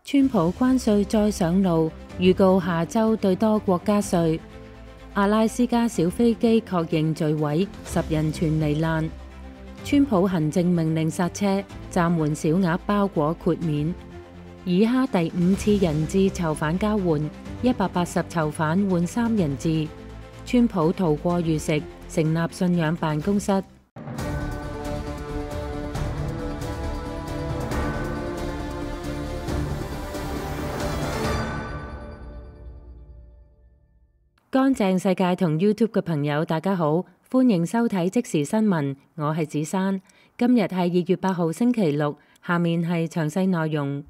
川普關稅再上路，預告下週對多國加稅。阿拉斯加小飛機確認墜毀，10人全罹難。川普行政命令剎車，暫緩小額包裹豁免。以哈第5次人質囚犯交換，180囚犯換3人質。川普逃過遇食，成立信仰辦公室。乾淨世界同 YouTube 嘅朋友，大家好，歡迎收睇即時新聞，我係子珊。今日係2月8號星期六，下面係詳細內容。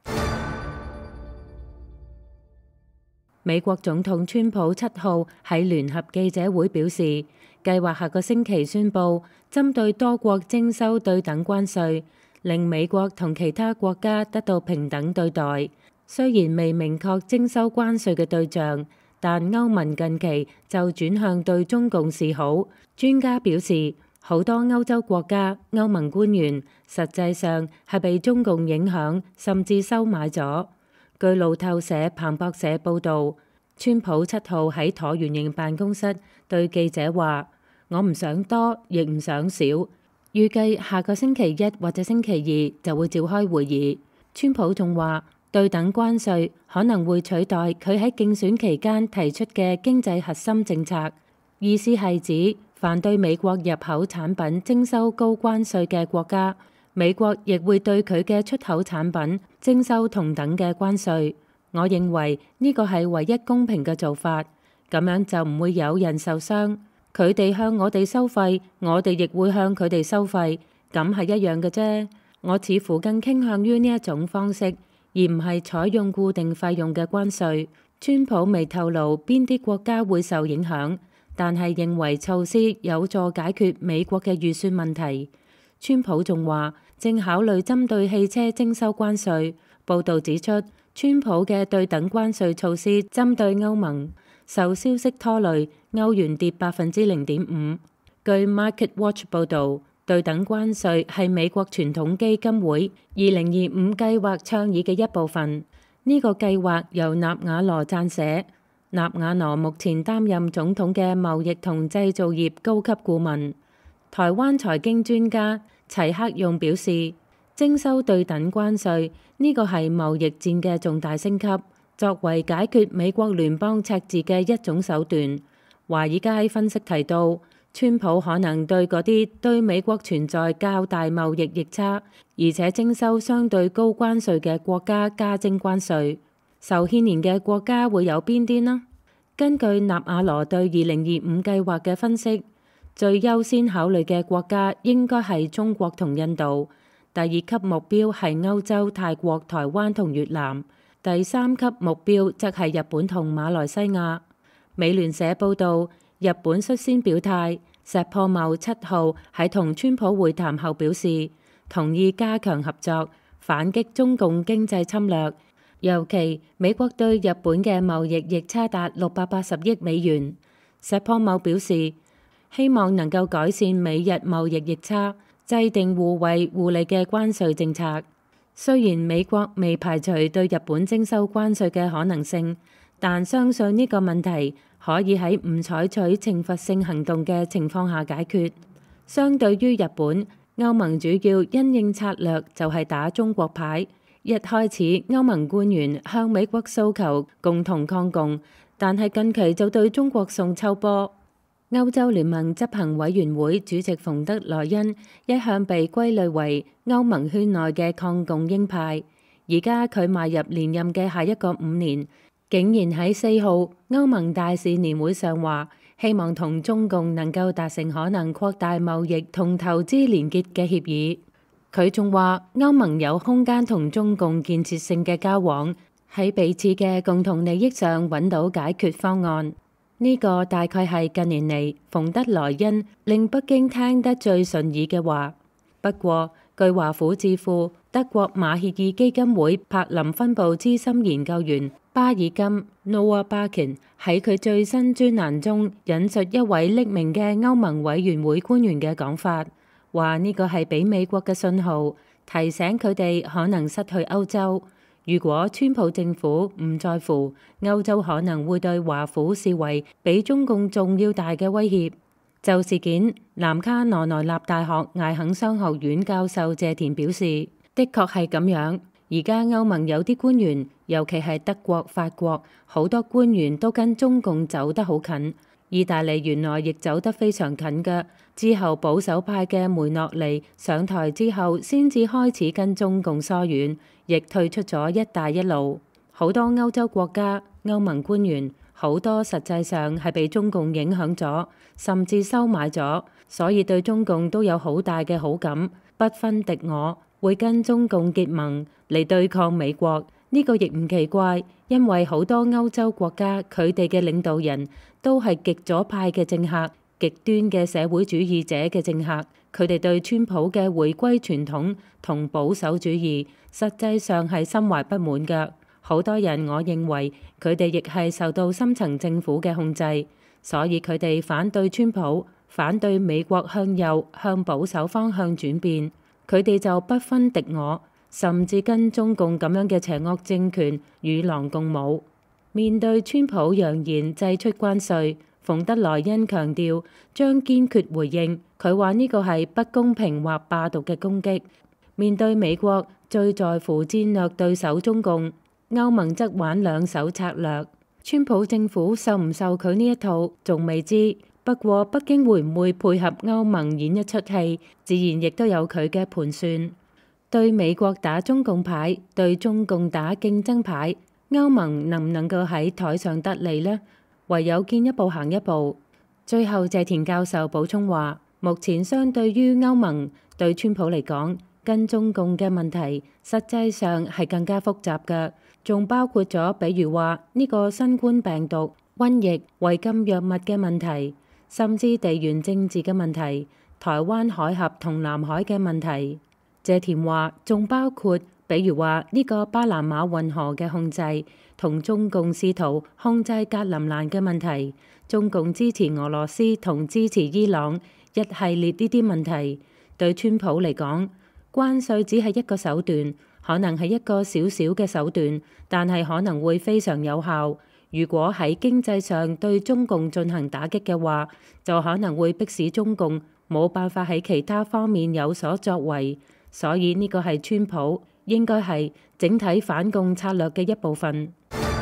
美國總統川普7號喺聯合記者會表示，計劃下個星期宣布針對多國徵收對等關稅，令美國同其他國家得到平等對待。雖然未明確徵收關稅嘅對象，但歐盟近期就轉向對中共示好。專家表示，好多歐洲國家歐盟官員實際上係被中共影響，甚至收買咗。據路透社彭博社報導，川普7號喺橢圓形辦公室對記者話：我唔想多，亦唔想少。預計下個星期1或者星期2就會召開會議。川普仲話，對等關稅可能會取代佢喺競選期間提出嘅經濟核心政策，意思係指凡對美國入口產品徵收高關稅嘅國家，美國亦會對佢嘅出口產品徵收同等嘅關稅。我認為呢個係唯一公平嘅做法，咁樣就唔會有人受傷。佢哋向我哋收費，我哋亦會向佢哋收費，咁係一樣嘅啫。我似乎更傾向於呢一種方式，而唔係採用固定費用嘅關稅。川普未透露邊啲國家會受影響，但係認為措施有助解決美國嘅預算問題。川普仲話正考慮針對汽車徵收關稅。報導指出，川普嘅對等關稅措施針對歐盟，受消息拖累，歐元跌0.5%。據 MarketWatch 報導，對等關稅係美國傳統基金會2025計劃倡議嘅一部分。呢個計劃由納瓦羅撰寫。納瓦羅目前擔任總統嘅貿易同製造業高級顧問。台灣財經專家齊克用表示，徵收對等關稅呢個係貿易戰嘅重大升級，作為解決美國聯邦赤字嘅一種手段。華爾街分析提到，川普可能對嗰啲對美國存在較大貿易逆差，而且徵收相對高關稅嘅國家加徵關稅。受牽連嘅國家會有邊啲呢？根據納瓦羅對2025計劃嘅分析，最優先考慮嘅國家應該係中國同印度，第2級目標係歐洲、泰國、台灣同越南，第3級目標則係日本同馬來西亞。美聯社報導，日本率先表態，石破茂7號喺同川普會談後表示，同意加強合作，反擊中共經濟侵略。尤其美國對日本嘅貿易逆差達680億美元。石破茂表示，希望能夠改善美日貿易逆差，制定互惠互利嘅關稅政策。雖然美國未排除對日本徵收關稅嘅可能性，但相信呢個問題可以喺唔採取懲罰性行動嘅情況下解決。相對於日本，歐盟主要因應策略就係打中國牌。一開始歐盟官員向美國訴求共同抗共，但係近期就對中國送秋波。歐洲聯盟執行委員會主席馮德萊恩一向被歸類為歐盟圈內嘅抗共鷹派，而家佢邁入連任嘅下一個5年，竟然喺4號歐盟大使年會上話，希望同中共能夠達成可能擴大貿易同投資連結嘅協議。佢仲話歐盟有空間同中共建設性嘅交往，喺彼此嘅共同利益上揾到解決方案。呢個大概係近年嚟馮德萊恩令北京聽得最順耳嘅話。不過，據華府智庫德國馬歇爾基金會柏林分部資深研究員巴爾金 Noah Barkin 喺佢最新專欄中引述一位匿名嘅歐盟委員會官員嘅講法。話呢個係俾美國嘅信號，提醒佢哋可能失去歐洲。 如果川普政府唔在乎，歐洲可能會對華府視為比中共仲要大嘅威脅。就事件，南卡羅來納大學艾肯商學院教授謝田表示，的確係咁樣。而家歐盟有啲官員，尤其係德國、法國，好多官員都跟中共走得好近。意大利原來亦走得非常近嘅，之後保守派嘅梅諾尼上台之後，先至開始跟中共疏遠，亦退出咗一帶一路。好多歐洲國家、歐盟官員，好多實際上係被中共影響咗，甚至收買咗，所以對中共都有好大嘅好感，不分敵我，會跟中共結盟嚟對抗美國。呢個亦唔奇怪，因為好多歐洲國家佢哋嘅領導人都係極左派嘅政客、極端嘅社會主義者嘅政客，佢哋對川普嘅回歸傳統同保守主義實際上係心懷不滿嘅。好多人我認為佢哋亦係受到深層政府嘅控制，所以佢哋反對川普，反對美國向右向保守方向轉變，佢哋就不分敵我，甚至跟中共咁樣嘅邪惡政權與狼共舞。面對川普揚言祭出關稅，馮德萊恩強調將堅決回應，佢話呢個係不公平或霸道嘅攻擊。面對美國最在乎戰略對手中共，歐盟則玩兩手策略。川普政府受唔受佢呢一套仲未知，不過北京會唔會配合歐盟演一出戲，自然亦都有佢嘅盤算。對美國打中共牌，對中共打競爭牌，歐盟能唔能夠喺台上得利呢？唯有見一步行一步。最後謝田教授補充話，目前相對於歐盟，對川普嚟講，跟中共嘅問題實際上係更加複雜嘅，仲包括咗比如話呢個新冠病毒、瘟疫、違禁藥物嘅問題，甚至地緣政治嘅問題，台灣海峽同南海嘅問題。謝田話，仲包括比如話呢個巴拿馬運河嘅控制，同中共試圖控制格林蘭嘅問題，中共支持俄羅斯同支持伊朗，一系列呢啲問題。對川普嚟講，關稅只係一個手段，可能係一個小小嘅手段，但係可能會非常有效。如果喺經濟上對中共進行打擊嘅話，就可能會迫使中共冇辦法喺其他方面有所作為。所以呢個係川普應該係整體反共策略嘅一部分。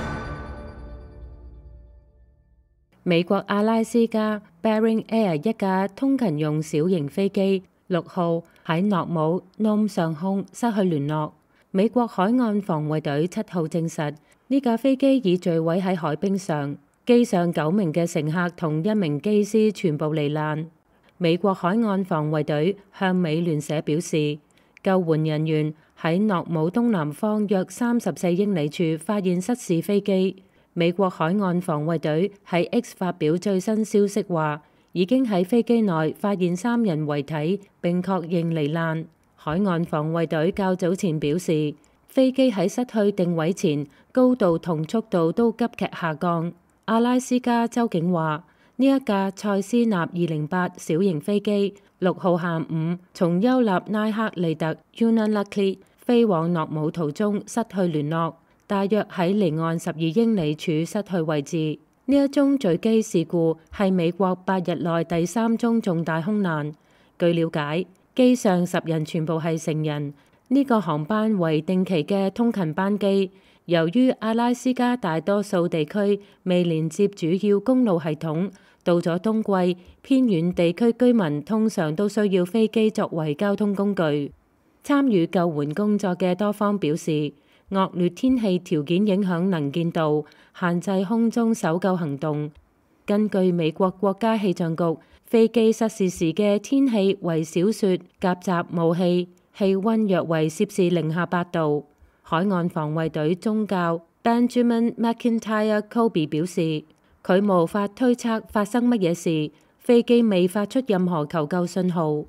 美國阿拉斯加 Bering Air 一架通勤用小型飛機6號喺諾姆 Nome 上空失去聯絡。美國海岸防衛隊7號證實呢架飛機已墜毀喺海冰上，機上9名嘅乘客同1名機師全部罹難。美國海岸防衛隊向美聯社表示，救援人員喺諾姆東南方約34英里處發現失事飛機。美國海岸防衛隊喺 X 發表最新消息話，已經喺飛機內發現3人遺體並確認罹難。海岸防衛隊較早前表示，飛機喺失去定位前，高度同速度都急劇下降。阿拉斯加州警話，呢一架塞斯納208小型飛機6號下午從優納拉克利特 Unalakleet 飛往諾姆途中失去聯絡，大約喺離岸12英里處失去位置。呢一宗墜機事故係美國8日內第3宗重大空難。據了解，機上10人全部係成人。呢個航班為定期嘅通勤班機。由於阿拉斯加大多數地區未連接主要公路系統，到咗冬季，偏遠地區居民通常都需要飛機作為交通工具。參與救援工作嘅多方表示，惡劣天氣條件影響能見度，限制空中搜救行動。根據美國國家氣象局，飛機失事時嘅天氣為小雪夾雜霧氣，氣溫約為攝氏零下8度。海岸防衛隊中校 Benjamin McIntyre Kobe 表示，佢無法推測發生乜嘢事，飛機未發出任何求救信號。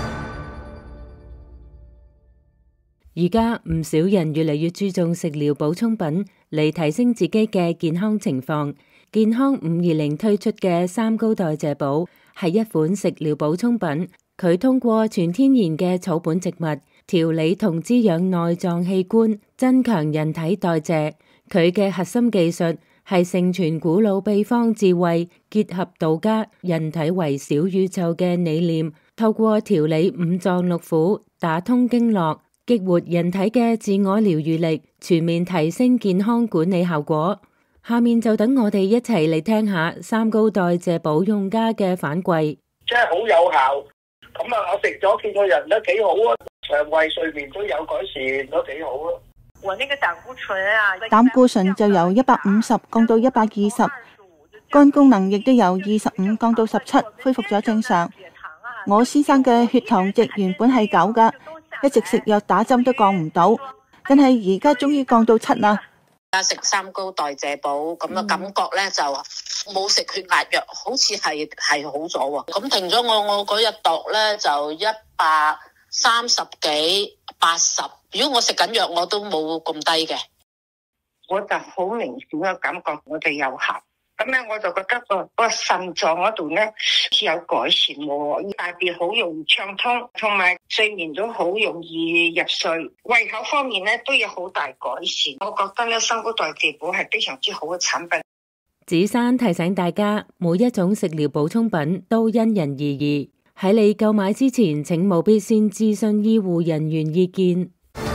而家唔少人越嚟越注重食療補充品嚟提升自己嘅健康情況。健康520推出嘅3高代謝寶係一款食療補充品，佢通過全天然嘅草本植物調理同滋養內臟器官，增強人體代謝。佢嘅核心技術係承傳古老秘方智慧，結合道家人體為小宇宙嘅理念，透過調理五臟六腑，打通經絡，激活人體嘅自我療癒力，全面提升健康管理效果。下面就等我哋一齊嚟聽下三高代謝寶用家嘅反饋。 真係好有效，咁啊我食咗見個人都幾好啊，腸胃睡眠都有改善，都幾好啊。 我那個膽固醇啊， 膽固醇就由150降到120，肝功能亦都由25降到17，恢復咗正常。我先生嘅血糖值原本係9噶，一直食藥打針都降唔到，但係而家終於降到7啦。 而家食三高代謝寶咁嘅感覺咧，就冇食血壓藥，好似係好咗喎。咁停咗我嗰日度咧就130幾80。如果我食緊藥，我都冇咁低嘅。 我就好明顯嘅感覺，我哋有效。咁咧，我就覺得個腎臟嗰度咧有改善喎，大便好容易暢通，同埋睡眠都好容易入睡。胃口方面咧都有好大改善。我覺得咧，三高代謝寶係非常之好嘅產品。 子珊提醒大家，每一種食療補充品都因人而異，喺你購買之前，請務必先諮詢醫護人員意見。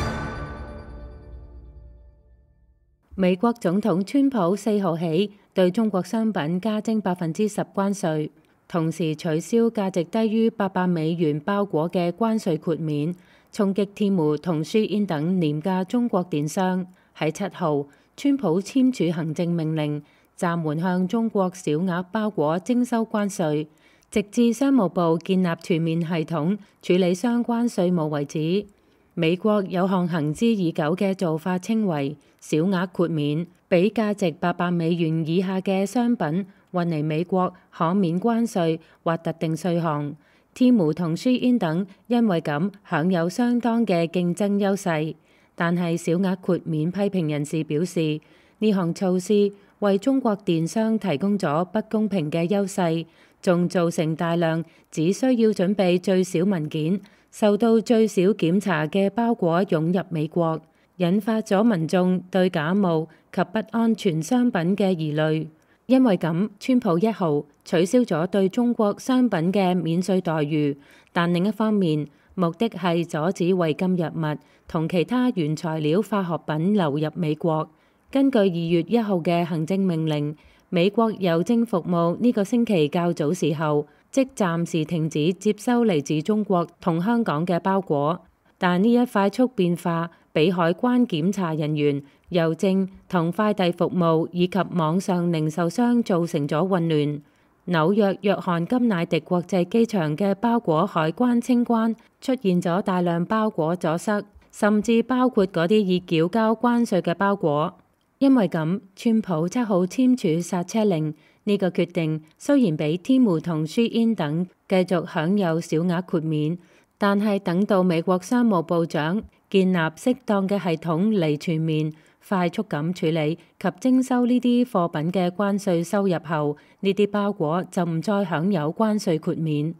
美國總統川普4號起對中國商品加徵10%關稅，同時取消價值低於$800包裹嘅關稅豁免，衝擊天貓同 Shein 等廉價中國電商。喺7號，川普簽署行政命令，暫緩向中國小額包裹徵收關稅，直至商務部建立全面系統處理相關稅務為止。美國有項行之已久嘅做法，稱為小額豁免，俾價值$800以下嘅商品運嚟美國可免關稅或特定稅項。天貓同 Shein 等因為咁享有相當嘅競爭優勢，但係小額豁免批評人士表示，呢項措施為中國電商提供咗不公平嘅優勢，仲造成大量只需要準備最少文件、受到最少檢查嘅包裹湧入美國，引發咗民眾對假冒及不安全商品嘅疑慮。因為咁，川普1號取消咗對中國商品嘅免稅待遇，但另一方面，目的係阻止違禁藥物同其他原材料化學品流入美國。根據2月1號嘅行政命令，美國郵政服務呢個星期較早時候即暫時停止接收嚟自中國同香港嘅包裹，但呢一快速變化俾海關檢查人員、郵政同快遞服務以及網上零售商造成咗混亂。紐約約翰甘迺迪國際機場嘅包裹海關清關出現咗大量包裹阻塞，甚至包括嗰啲已繳交關稅嘅包裹。因為咁，川普7號簽署剎車令。呢個決定雖然俾天貓同 Shein 等繼續享有小額豁免，但係等到美國商務部長建立適當嘅系統嚟全面、快速咁處理及徵收呢啲貨品嘅關稅收入後，呢啲包裹就唔再享有關稅豁免。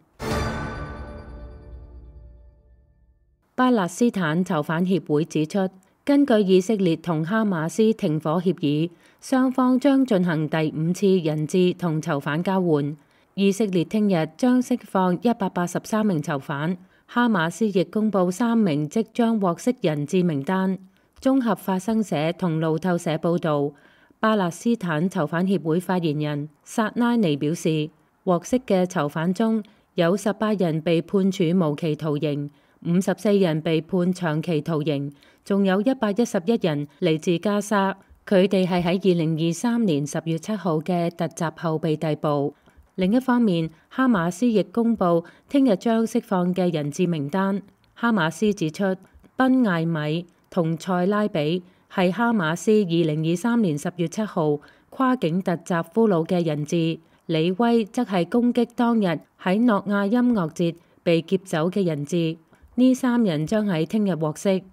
巴勒斯坦囚犯協會指出，根據以色列同哈馬斯停火協議，雙方將進行第5次人質同囚犯交換。以色列聽日將釋放183名囚犯，哈馬斯亦公布3名即將獲釋人質名單。綜合法新社同路透社報導，巴勒斯坦囚犯協會發言人薩拉尼表示，獲釋嘅囚犯中有18人被判處無期徒刑，54人被判長期徒刑，仲有111人嚟自加沙。佢哋係喺2023年10月7號嘅突襲後被逮捕。另一方面，哈馬斯亦公布聽日將釋放嘅人質名單。哈馬斯指出，賓艾米同塞拉比係哈馬斯2023年10月7號跨境突襲俘虜嘅人質，李威則係攻擊當日喺諾亞音樂節被劫走嘅人質。呢3人將喺聽日獲釋。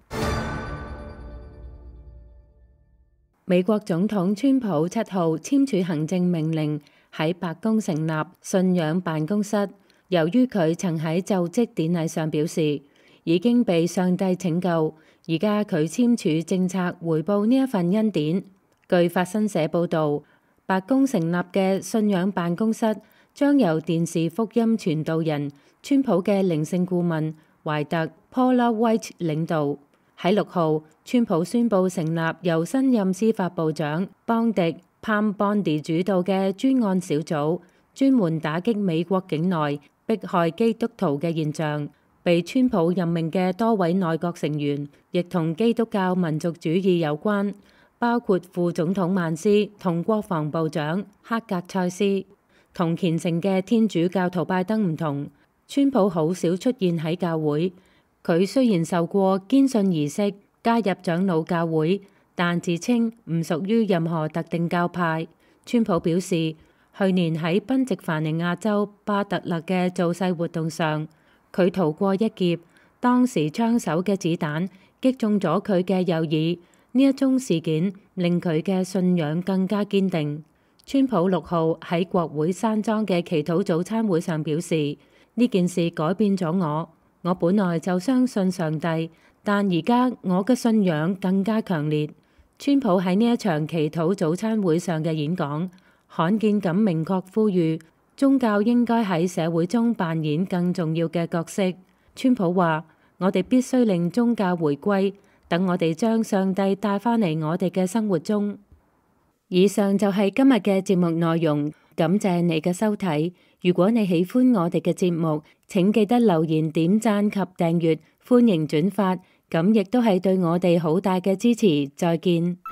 美國總統川普7號簽署行政命令，喺白宮成立信仰辦公室。由於佢曾喺就職典禮上表示， 已經被上帝拯救，而家佢簽署政策回報呢一份恩典。據法新社報導，白宮成立嘅信仰辦公室將由電視福音傳道人川普嘅靈性顧問懷特 Paula White 領導。喺6號，川普宣布成立由新任司法部長邦迪 Pam Bondi 主導嘅專案小組，專門打擊美國境內迫害基督徒嘅現象。被川普任命嘅多位內閣成員亦同基督教民族主義有關，包括副總統曼斯同國防部長克格塞斯。同虔誠嘅天主教徒拜登唔同，川普好少出現喺教會。佢雖然受過堅信儀式加入長老教會，但自稱唔屬於任何特定教派。川普表示，去年喺賓夕凡尼亞州巴特勒嘅造勢活動上，佢逃過一劫，當時槍手嘅子彈擊中咗佢嘅右耳。呢一宗事件令佢嘅信仰更加堅定。川普6號喺國會山莊嘅祈禱早餐會上表示，呢件事改變咗我。我本來就相信上帝，但而家我嘅信仰更加強烈。川普喺呢一場祈禱早餐會上嘅演講，罕見咁明確呼籲宗教應該喺社會中扮演更重要嘅角色。川普話：我哋必須令宗教回歸，等我哋將上帝帶返嚟我哋嘅生活中。以上就係今日嘅節目內容，感謝你嘅收睇。如果你喜歡我哋嘅節目，請記得留言、點讚及訂閱，歡迎轉發，咁亦都係對我哋好大嘅支持。再見。